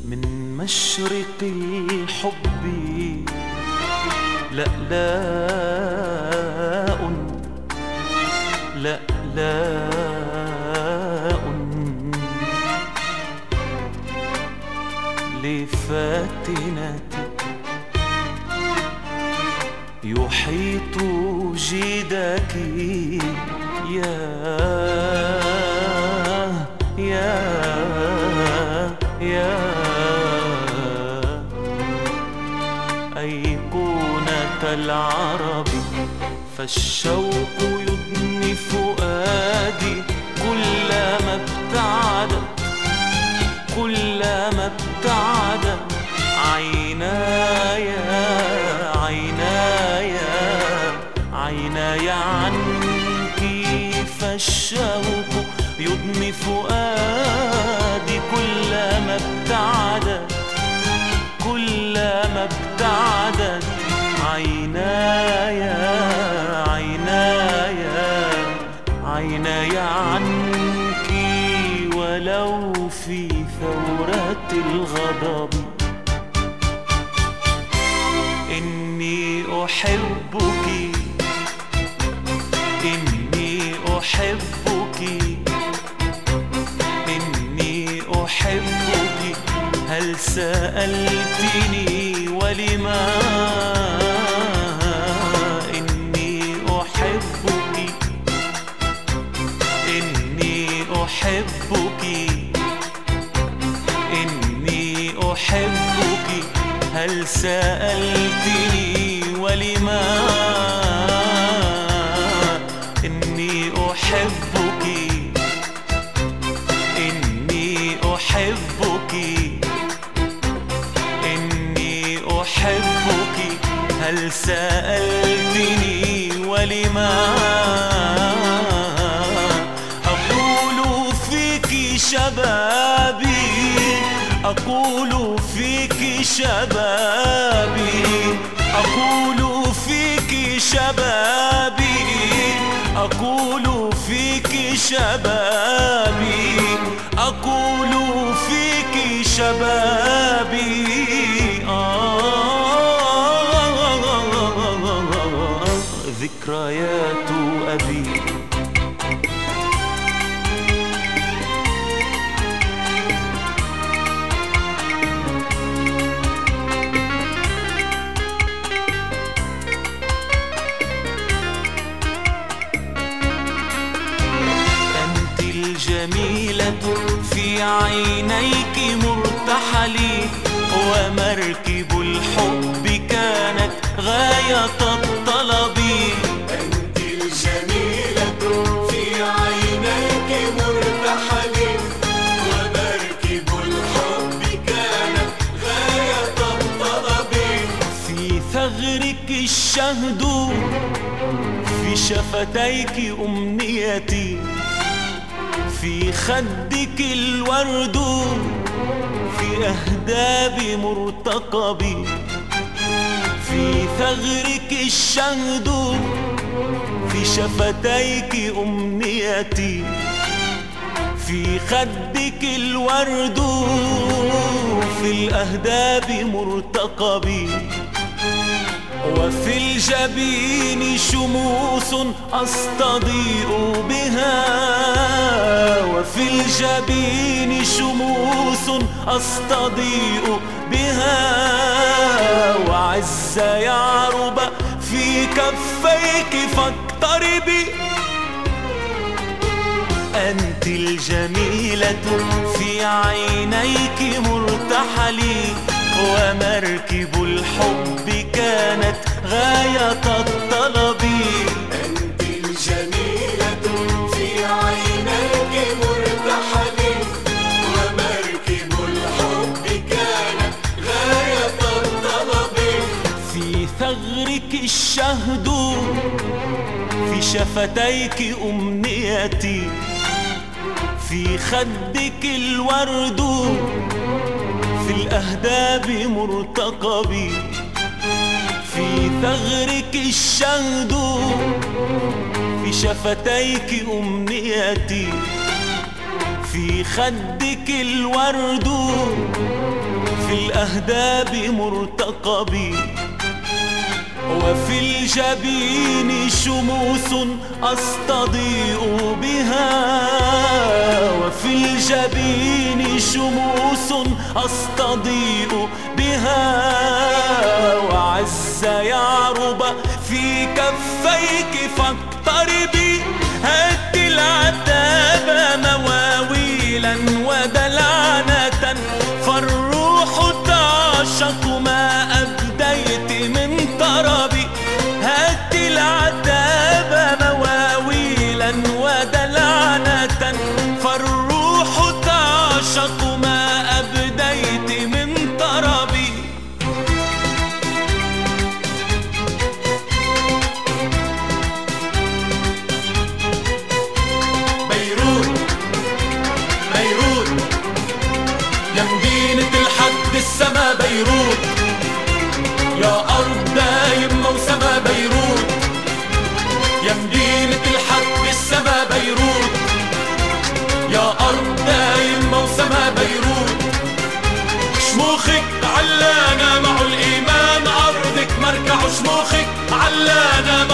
من مشرق الحب لألاء لألاء لفاتنتي يحيط جيدك يا أيقونة العرب فالشوق يدني فؤادي كلما ابتعدت كلما ابتعدت عيناي عيناي عيناي عنك فالشوق يدني فؤادي كلما ابتعدت كلما ابتعدت عيناي عيناي عيناي عنك ولو في ثورة الغضب إني أحبك إني أحبك إني أحبك هل سألتني ولما إني أحبك إني أحبك إني أحبك هل سألتني ولما إني أحبك إني أحبك إني أحبك هل سألتني ولما أقول فيك شبابي أقول فيك شبابي أقول فيك شبابي أقول فيك شبابي أقول فيك شبابي ذكريات أبي جميلة في عينيك مرتحلي ومركب الحب كانت غاية الطلب أنت الجميلة في عينيك مرتحلي ومركب الحب كانت غاية الطلب في ثغرك الشهد في شفتيك أمنيتي في خدك الورد في أهداب مرتقبي في ثغرك الشهد في شفتيك أمنيتي في خدك الورد في الأهداب مرتقبي وفي الجبين شموس أستضيء بها وفي الجبين شموس أستضيء بها وعز يعرب في كفيك فاقتربي أنت الجميلة في عينيك مرتحلي ومركب الحب كانت غاية الطلب أنت الجميلة في عينيك مرتحلي ومركب الحب كانت غاية الطلب في ثغرك الشهد في شفتيك أمنيتي في خدك الورد في الأهداب مرتقبي في ثغرك الشهد في شفتيك أمنيتي في خدك الورد الأهداب مرتقبي، وفي الجبين شموس أستضيء بها، وفي الجبين شموس أستضيء بها، وعز يعرب في كفيك فاقتربي، هد العتاب مواويلا ودلعنة، فالروح تعشق ما أبديت من طربي، هد العتاب مواويلا ودلعنة، فالروح تعشق ما أبديت من طربي. يا مدينة الحد السما بيروت، يا أرض دايم موسمها بيروت، يا مدينة الحد السما بيروت، يا أرض دايم موسمها بيروت. شموخك علانا مع الإيمان، أرضك مركع شموخك علانا